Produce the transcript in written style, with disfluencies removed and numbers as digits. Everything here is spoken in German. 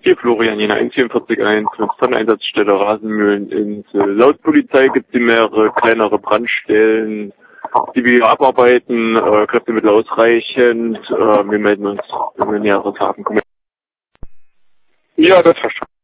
Hier Florian, Jena 1441, 5-Tonnen-Einsatzstelle Rasenmühleninsel. Laut Polizei gibt es mehrere kleinere Brandstellen, die wir abarbeiten, Kräftemittel ausreichend. Wir melden uns, wenn wir näheres haben. Ja, das verstanden.